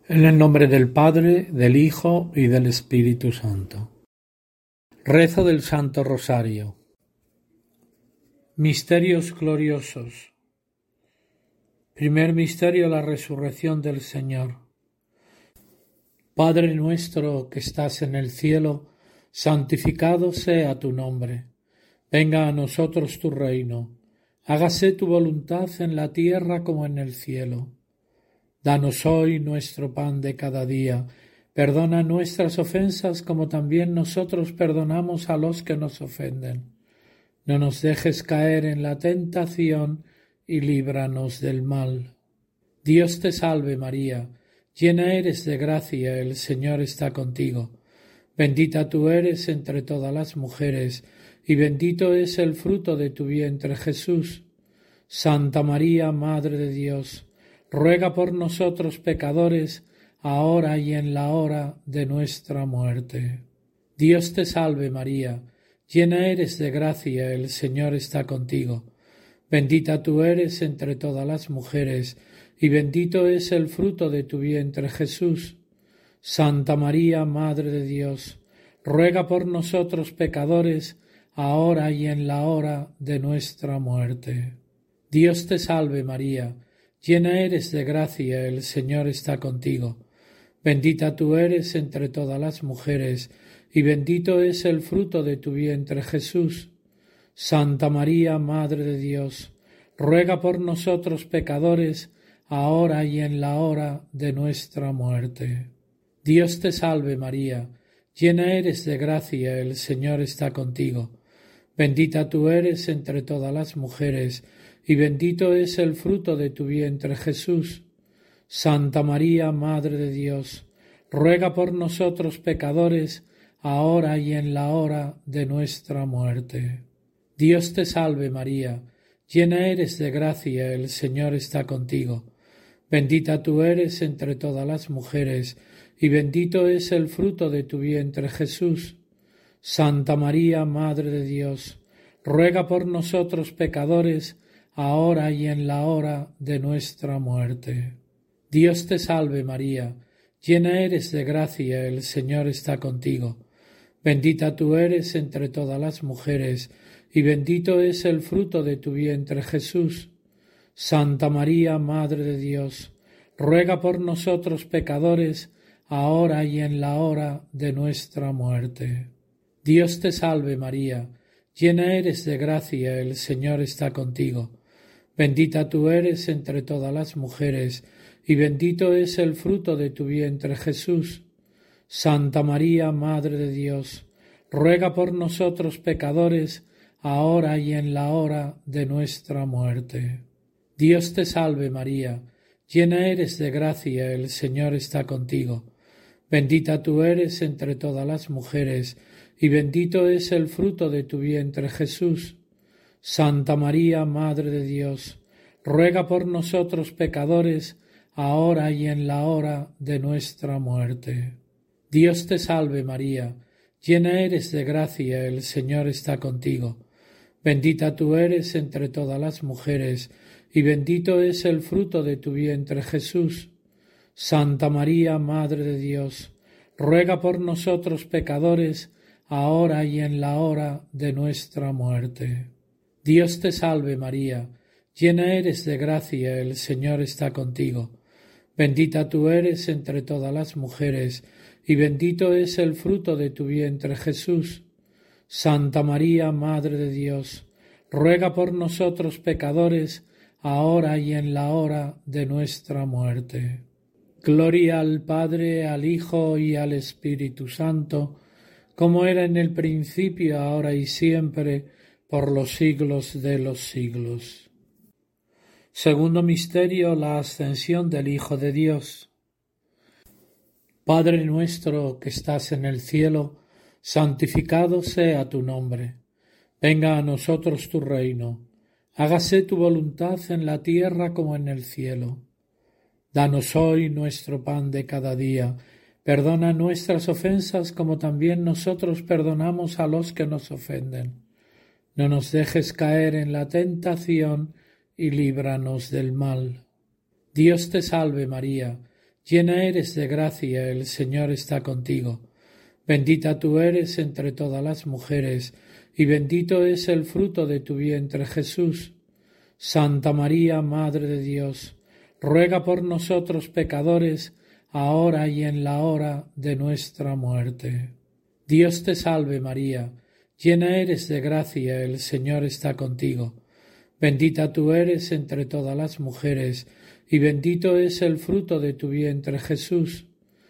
En el nombre del Padre, del Hijo y del Espíritu Santo. Rezo del Santo Rosario. Misterios gloriosos. Primer misterio, la resurrección del Señor. Padre nuestro que estás en el cielo, santificado sea tu nombre. Venga a nosotros tu reino. Hágase tu voluntad en la tierra como en el cielo. Danos hoy nuestro pan de cada día. Perdona nuestras ofensas como también nosotros perdonamos a los que nos ofenden. No nos dejes caer en la tentación y líbranos del mal. Dios te salve María, llena eres de gracia, el Señor está contigo. Bendita tú eres entre todas las mujeres, y bendito es el fruto de tu vientre Jesús. Santa María, Madre de Dios, ruega por nosotros pecadores, ahora y en la hora de nuestra muerte. Dios te salve María, llena eres de gracia, el Señor está contigo. Bendita tú eres entre todas las mujeres, y bendito es el fruto de tu vientre Jesús. Santa María, Madre de Dios, ruega por nosotros pecadores, ahora y en la hora de nuestra muerte. Dios te salve María, llena eres de gracia, el Señor está contigo. Bendita tú eres entre todas las mujeres, y bendito es el fruto de tu vientre Jesús. Santa María, Madre de Dios, ruega por nosotros pecadores, ahora y en la hora de nuestra muerte. Dios te salve María, llena eres de gracia, el Señor está contigo. Bendita tú eres entre todas las mujeres, y bendito es el fruto de tu vientre Jesús. Santa María, Madre de Dios, ruega por nosotros pecadores, ahora y en la hora de nuestra muerte. Dios te salve María, llena eres de gracia, el Señor está contigo. Bendita tú eres entre todas las mujeres, y bendito es el fruto de tu vientre Jesús. Santa María, Madre de Dios, ruega por nosotros pecadores, ahora y en la hora de nuestra muerte. Dios te salve María, llena eres de gracia, el Señor está contigo. Bendita tú eres entre todas las mujeres, y bendito es el fruto de tu vientre Jesús. Santa María, Madre de Dios, ruega por nosotros pecadores, ahora y en la hora de nuestra muerte. Dios te salve María, llena eres de gracia, el Señor está contigo. Bendita tú eres entre todas las mujeres, y bendito es el fruto de tu vientre Jesús. Santa María, Madre de Dios, ruega por nosotros pecadores, ahora y en la hora de nuestra muerte. Dios te salve María, llena eres de gracia, el Señor está contigo. Bendita tú eres entre todas las mujeres, y bendito es el fruto de tu vientre Jesús. Santa María, Madre de Dios, ruega por nosotros pecadores, ahora y en la hora de nuestra muerte. Dios te salve María, llena eres de gracia, el Señor está contigo. Bendita tú eres entre todas las mujeres, y bendito es el fruto de tu vientre Jesús. Santa María, Madre de Dios, ruega por nosotros pecadores, ahora y en la hora de nuestra muerte. Dios te salve María, llena eres de gracia, el Señor está contigo. Bendita tú eres entre todas las mujeres, y bendito es el fruto de tu vientre Jesús. Santa María, Madre de Dios, ruega por nosotros pecadores, ahora y en la hora de nuestra muerte. Gloria al Padre, al Hijo y al Espíritu Santo, como era en el principio, ahora y siempre, por los siglos de los siglos. Segundo misterio, la ascensión del Hijo de Dios. Padre nuestro que estás en el cielo, santificado sea tu nombre. Venga a nosotros tu reino. Hágase tu voluntad en la tierra como en el cielo. Danos hoy nuestro pan de cada día. Perdona nuestras ofensas como también nosotros perdonamos a los que nos ofenden. No nos dejes caer en la tentación y líbranos del mal. Dios te salve María, llena eres de gracia, el Señor está contigo. Bendita tú eres entre todas las mujeres, y bendito es el fruto de tu vientre, Jesús. Santa María, Madre de Dios, ruega por nosotros pecadores, ahora y en la hora de nuestra muerte. Dios te salve María, llena eres de gracia, el Señor está contigo. Bendita tú eres entre todas las mujeres, y bendito es el fruto de tu vientre, Jesús.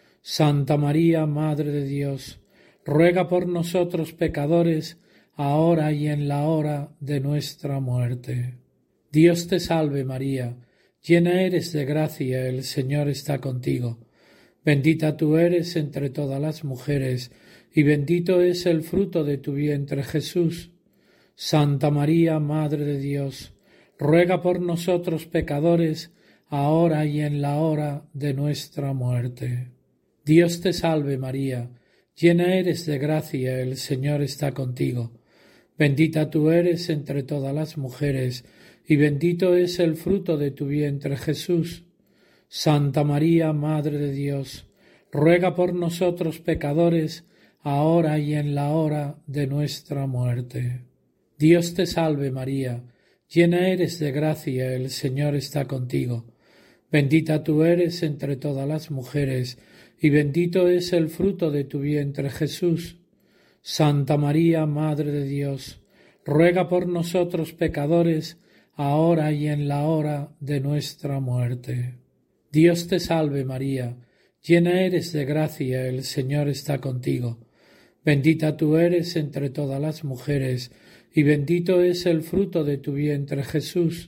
Santa María, Madre de Dios, ruega por nosotros pecadores, ahora y en la hora de nuestra muerte. Dios te salve María, llena eres de gracia, el Señor está contigo. Bendita tú eres entre todas las mujeres, y bendito es el fruto de tu vientre, Jesús. Santa María, Madre de Dios, ruega por nosotros pecadores, ahora y en la hora de nuestra muerte. Dios te salve María, llena eres de gracia, el Señor está contigo. Bendita tú eres entre todas las mujeres, y bendito es el fruto de tu vientre, Jesús. Santa María, Madre de Dios, ruega por nosotros pecadores, ahora y en la hora de nuestra muerte. Dios te salve María, llena eres de gracia, el Señor está contigo. Bendita tú eres entre todas las mujeres, y bendito es el fruto de tu vientre, Jesús. Santa María, Madre de Dios, ruega por nosotros pecadores, ahora y en la hora de nuestra muerte. Dios te salve María, llena eres de gracia, el Señor está contigo. Bendita tú eres entre todas las mujeres, y bendito es el fruto de tu vientre, Jesús.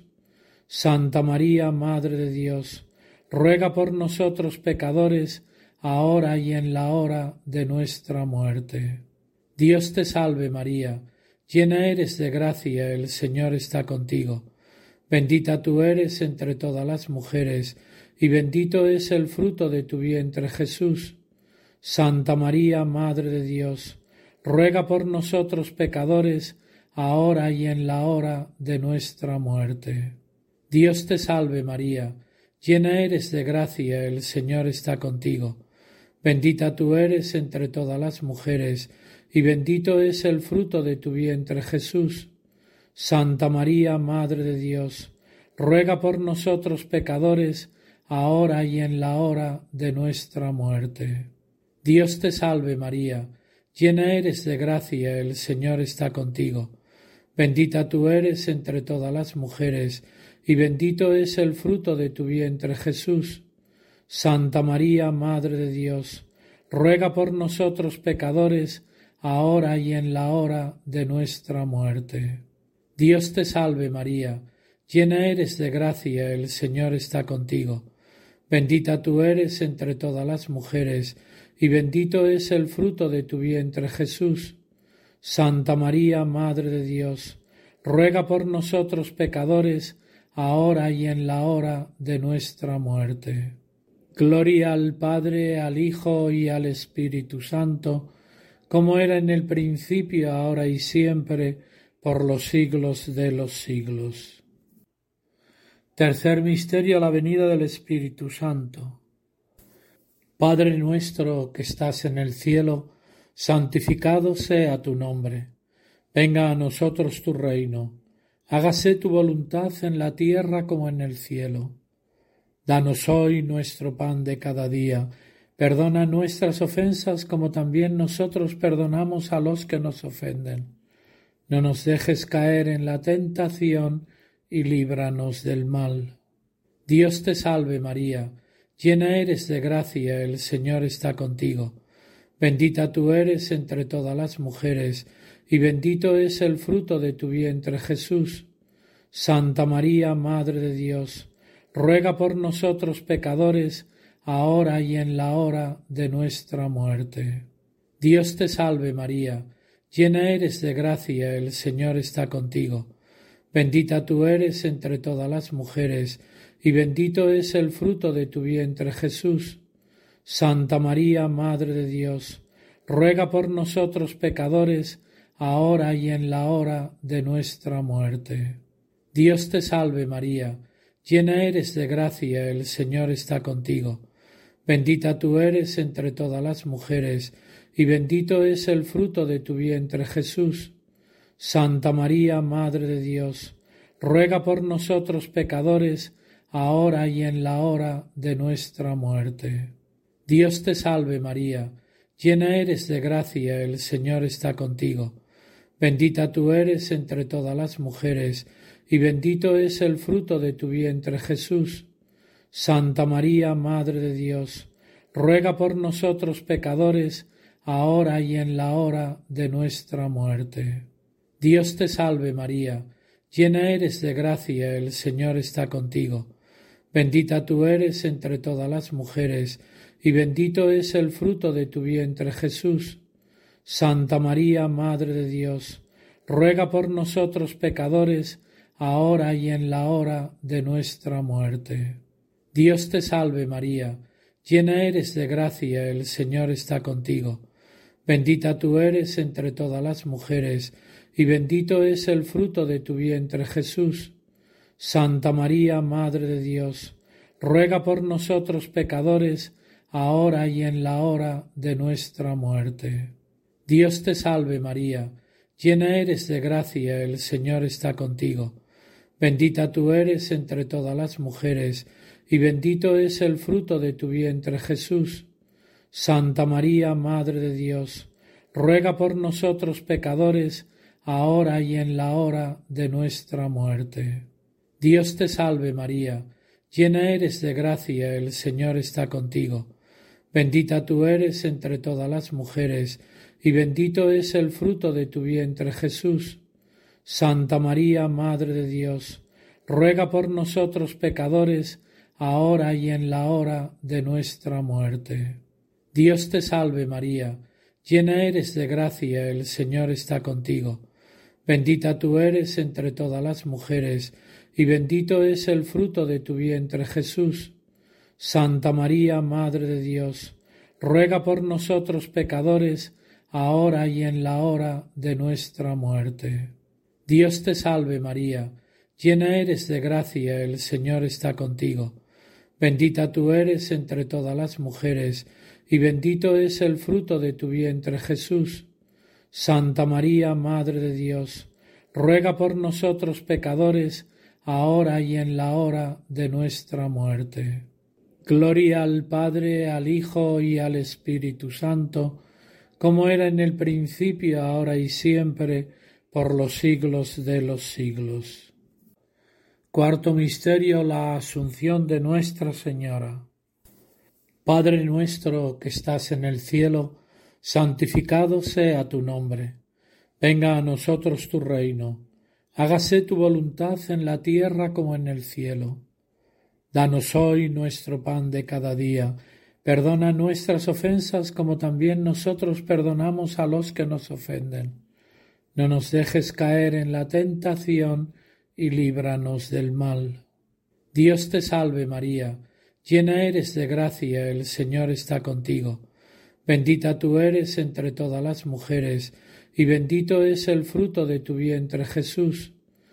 Santa María, Madre de Dios, ruega por nosotros pecadores, ahora y en la hora de nuestra muerte. Dios te salve María, llena eres de gracia, el Señor está contigo. Bendita tú eres entre todas las mujeres, y bendito es el fruto de tu vientre, Jesús. Santa María, Madre de Dios, ruega por nosotros pecadores, ahora y en la hora de nuestra muerte. Dios te salve María, llena eres de gracia, el Señor está contigo. Bendita tú eres entre todas las mujeres, y bendito es el fruto de tu vientre, Jesús. Santa María, Madre de Dios, ruega por nosotros pecadores, ahora y en la hora de nuestra muerte. Dios te salve María, llena eres de gracia, el Señor está contigo. Bendita tú eres entre todas las mujeres, y bendito es el fruto de tu vientre, Jesús. Santa María, Madre de Dios, ruega por nosotros pecadores, ahora y en la hora de nuestra muerte. Dios te salve María, llena eres de gracia, el Señor está contigo. Bendita tú eres entre todas las mujeres, y bendito es el fruto de tu vientre, Jesús. Santa María, Madre de Dios, ruega por nosotros pecadores, ahora y en la hora de nuestra muerte. Gloria al Padre, al Hijo y al Espíritu Santo, como era en el principio, ahora y siempre, por los siglos de los siglos. Tercer misterio, la venida del Espíritu Santo. Padre nuestro que estás en el cielo, santificado sea tu nombre. Venga a nosotros tu reino. Hágase tu voluntad en la tierra como en el cielo. Danos hoy nuestro pan de cada día. Perdona nuestras ofensas como también nosotros perdonamos a los que nos ofenden. No nos dejes caer en la tentación y líbranos del mal. Dios te salve María, llena eres de gracia, el Señor está contigo. Bendita tú eres entre todas las mujeres, y bendito es el fruto de tu vientre, Jesús. Santa María, Madre de Dios, ruega por nosotros pecadores, ahora y en la hora de nuestra muerte. Dios te salve María, llena eres de gracia, el Señor está contigo. Bendita tú eres entre todas las mujeres, y bendito es el fruto de tu vientre, Jesús. Santa María, Madre de Dios, ruega por nosotros pecadores, ahora y en la hora de nuestra muerte. Dios te salve María, llena eres de gracia, el Señor está contigo. Bendita tú eres entre todas las mujeres, y bendito es el fruto de tu vientre, Jesús. Santa María, Madre de Dios, ruega por nosotros pecadores, ahora y en la hora de nuestra muerte. Dios te salve María, llena eres de gracia, el Señor está contigo. Bendita tú eres entre todas las mujeres, y bendito es el fruto de tu vientre, Jesús. Santa María, Madre de Dios, ruega por nosotros pecadores, ahora y en la hora de nuestra muerte. Dios te salve María, llena eres de gracia, el Señor está contigo. Bendita tú eres entre todas las mujeres, y bendito es el fruto de tu vientre, Jesús. Santa María, Madre de Dios, ruega por nosotros pecadores, ahora y en la hora de nuestra muerte. Dios te salve María, llena eres de gracia, el Señor está contigo. Bendita tú eres entre todas las mujeres, y bendito es el fruto de tu vientre, Jesús. Santa María, Madre de Dios, ruega por nosotros pecadores, ahora y en la hora de nuestra muerte. Dios te salve María, llena eres de gracia, el Señor está contigo. Bendita tú eres entre todas las mujeres, y bendito es el fruto de tu vientre, Jesús. Santa María, Madre de Dios, ruega por nosotros pecadores, ahora y en la hora de nuestra muerte. Dios te salve María, llena eres de gracia, el Señor está contigo. Bendita tú eres entre todas las mujeres, y bendito es el fruto de tu vientre, Jesús. Santa María, Madre de Dios, ruega por nosotros pecadores, ahora y en la hora de nuestra muerte. Dios te salve María, llena eres de gracia, el Señor está contigo. Bendita tú eres entre todas las mujeres, y bendito es el fruto de tu vientre, Jesús. Santa María, Madre de Dios, ruega por nosotros pecadores, ahora y en la hora de nuestra muerte. Dios te salve María, llena eres de gracia, el Señor está contigo. Bendita tú eres entre todas las mujeres, y bendito es el fruto de tu vientre, Jesús. Santa María, Madre de Dios, ruega por nosotros pecadores, ahora y en la hora de nuestra muerte. Gloria al Padre, al Hijo y al Espíritu Santo, como era en el principio, ahora y siempre, por los siglos de los siglos. Cuarto misterio, la Asunción de Nuestra Señora. Padre nuestro que estás en el cielo, santificado sea tu nombre. Venga a nosotros tu reino. Hágase tu voluntad en la tierra como en el cielo. Danos hoy nuestro pan de cada día. Perdona nuestras ofensas como también nosotros perdonamos a los que nos ofenden. No nos dejes caer en la tentación y líbranos del mal. Dios te salve María, llena eres de gracia, el Señor está contigo. Bendita tú eres entre todas las mujeres, y bendito es el fruto de tu vientre, Jesús.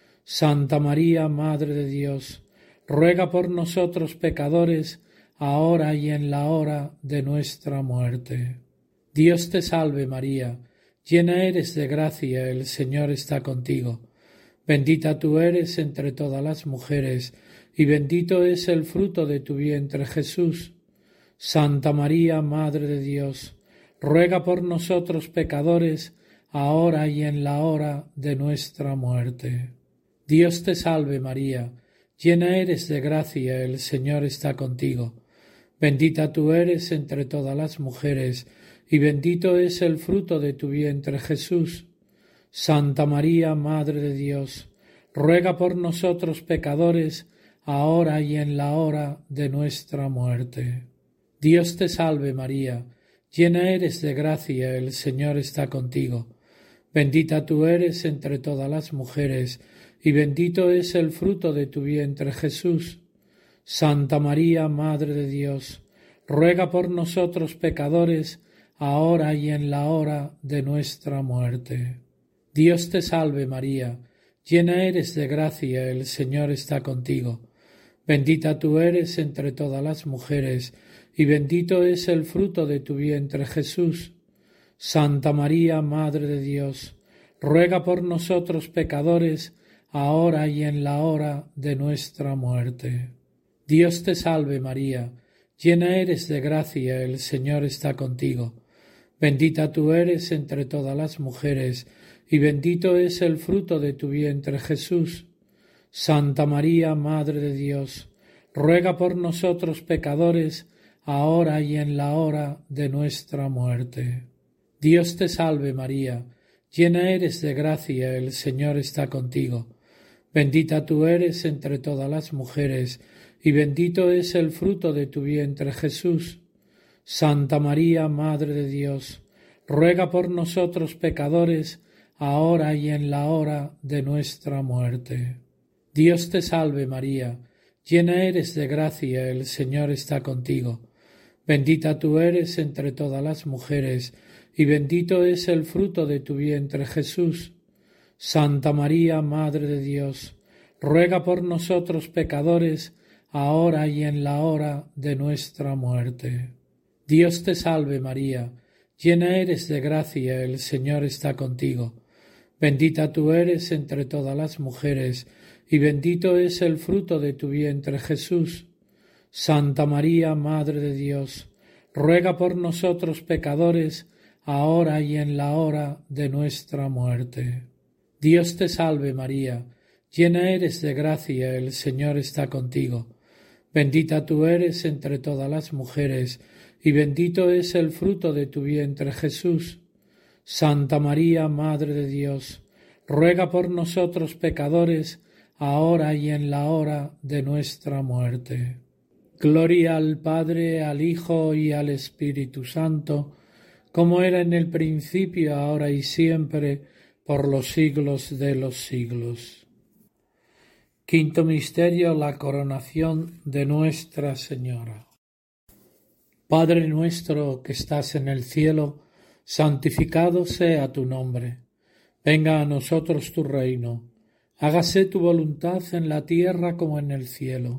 Santa María, Madre de Dios, ruega por nosotros pecadores, ahora y en la hora de nuestra muerte. Dios te salve María, llena eres de gracia, el Señor está contigo. Bendita tú eres entre todas las mujeres, y bendito es el fruto de tu vientre, Jesús. Santa María, Madre de Dios, ruega por nosotros pecadores, ahora y en la hora de nuestra muerte. Dios te salve María, llena eres de gracia, el Señor está contigo. Bendita tú eres entre todas las mujeres, y bendito es el fruto de tu vientre, Jesús. Santa María, Madre de Dios, ruega por nosotros pecadores, ahora y en la hora de nuestra muerte. Dios te salve María, llena eres de gracia, el Señor está contigo. Bendita tú eres entre todas las mujeres, y bendito es el fruto de tu vientre, Jesús. Santa María, Madre de Dios, ruega por nosotros pecadores, ahora y en la hora de nuestra muerte. Dios te salve María, llena eres de gracia, el Señor está contigo. Bendita tú eres entre todas las mujeres, y bendito es el fruto de tu vientre, Jesús. Santa María, Madre de Dios, ruega por nosotros pecadores, ahora y en la hora de nuestra muerte. Dios te salve María, llena eres de gracia, el Señor está contigo. Bendita tú eres entre todas las mujeres, y bendito es el fruto de tu vientre, Jesús. Santa María, Madre de Dios, ruega por nosotros pecadores, ahora y en la hora de nuestra muerte. Dios te salve María, llena eres de gracia, el Señor está contigo. Bendita tú eres entre todas las mujeres, y bendito es el fruto de tu vientre, Jesús. Santa María, Madre de Dios, ruega por nosotros pecadores, ahora y en la hora de nuestra muerte. Dios te salve María, llena eres de gracia, el Señor está contigo. Bendita tú eres entre todas las mujeres, y bendito es el fruto de tu vientre, Jesús. Santa María, Madre de Dios, ruega por nosotros pecadores, ahora y en la hora de nuestra muerte. Dios te salve María, llena eres de gracia, el Señor está contigo. Bendita tú eres entre todas las mujeres, y bendito es el fruto de tu vientre, Jesús. Santa María, Madre de Dios, ruega por nosotros pecadores, ahora y en la hora de nuestra muerte. Dios te salve María, llena eres de gracia, el Señor está contigo. Bendita tú eres entre todas las mujeres, y bendito es el fruto de tu vientre, Jesús. Santa María, Madre de Dios, ruega por nosotros pecadores, ahora y en la hora de nuestra muerte. Gloria al Padre, al Hijo y al Espíritu Santo, como era en el principio, ahora y siempre, por los siglos de los siglos. Quinto misterio, la coronación de Nuestra Señora. Padre nuestro que estás en el cielo, santificado sea tu nombre. Venga a nosotros tu reino. Hágase tu voluntad en la tierra como en el cielo.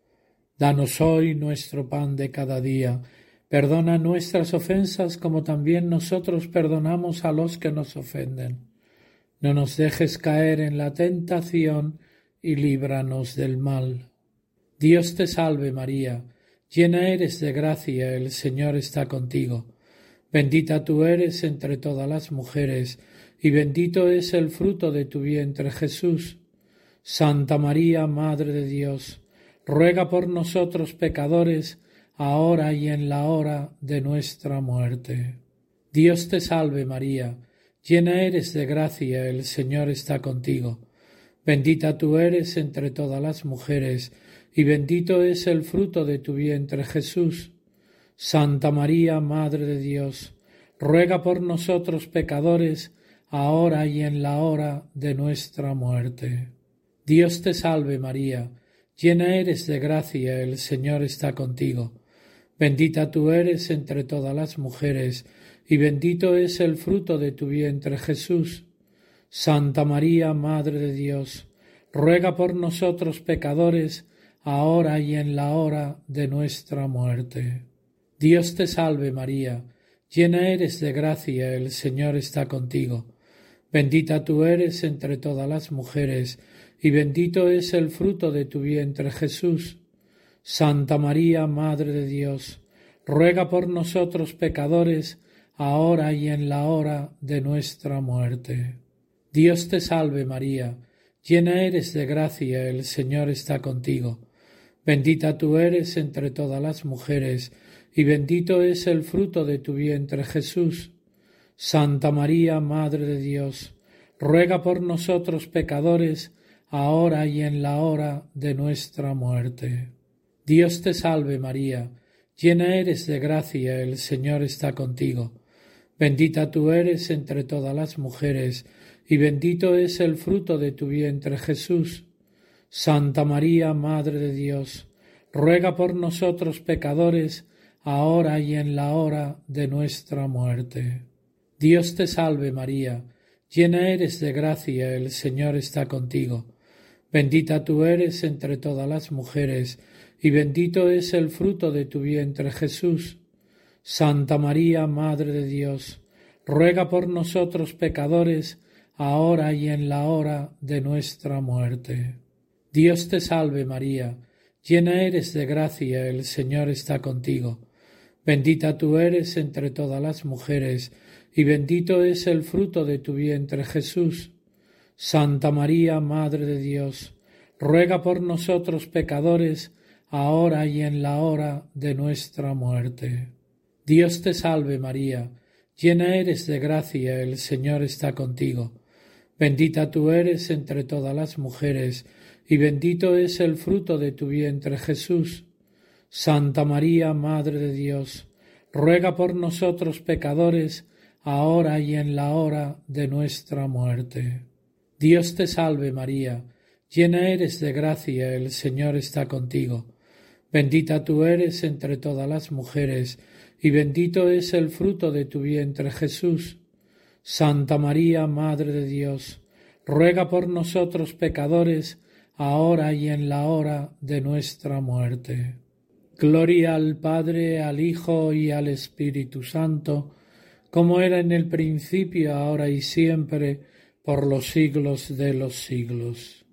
Danos hoy nuestro pan de cada día. Perdona nuestras ofensas como también nosotros perdonamos a los que nos ofenden. No nos dejes caer en la tentación y líbranos del mal. Dios te salve María, llena eres de gracia, el Señor está contigo. Bendita tú eres entre todas las mujeres, y bendito es el fruto de tu vientre, Jesús. Santa María, Madre de Dios, ruega por nosotros pecadores, ahora y en la hora de nuestra muerte. Dios te salve María, llena eres de gracia, el Señor está contigo. Bendita tú eres entre todas las mujeres, y bendito es el fruto de tu vientre, Jesús. Santa María, Madre de Dios, ruega por nosotros pecadores, ahora y en la hora de nuestra muerte. Dios te salve María, llena eres de gracia, el Señor está contigo. Bendita tú eres entre todas las mujeres, y bendito es el fruto de tu vientre, Jesús. Santa María, Madre de Dios, ruega por nosotros pecadores, ahora y en la hora de nuestra muerte. Dios te salve María, llena eres de gracia, el Señor está contigo. Bendita tú eres entre todas las mujeres, y bendito es el fruto de tu vientre, Jesús. Santa María, Madre de Dios, ruega por nosotros pecadores, ahora y en la hora de nuestra muerte. Dios te salve María, llena eres de gracia, el Señor está contigo. Bendita tú eres entre todas las mujeres, y bendito es el fruto de tu vientre, Jesús. Santa María, Madre de Dios, ruega por nosotros pecadores, ahora y en la hora de nuestra muerte. Dios te salve María, llena eres de gracia, el Señor está contigo. Bendita tú eres entre todas las mujeres, y bendito es el fruto de tu vientre, Jesús. Santa María, Madre de Dios, ruega por nosotros pecadores, ahora y en la hora de nuestra muerte. Dios te salve María, llena eres de gracia, el Señor está contigo. Bendita tú eres entre todas las mujeres, y bendito es el fruto de tu vientre, Jesús. Santa María, Madre de Dios, ruega por nosotros pecadores, ahora y en la hora de nuestra muerte. Dios te salve María, llena eres de gracia, el Señor está contigo. Bendita tú eres entre todas las mujeres, y bendito es el fruto de tu vientre, Jesús. Santa María, Madre de Dios, ruega por nosotros pecadores, ahora y en la hora de nuestra muerte. Dios te salve María, llena eres de gracia, el Señor está contigo. Bendita tú eres entre todas las mujeres, y bendito es el fruto de tu vientre, Jesús. Santa María, Madre de Dios, ruega por nosotros pecadores, ahora y en la hora de nuestra muerte. Dios te salve María, llena eres de gracia, el Señor está contigo. Bendita tú eres entre todas las mujeres, y bendito es el fruto de tu vientre, Jesús. Santa María, Madre de Dios, ruega por nosotros pecadores, ahora y en la hora de nuestra muerte. Gloria al Padre, al Hijo y al Espíritu Santo, como era en el principio, ahora y siempre, por los siglos de los siglos.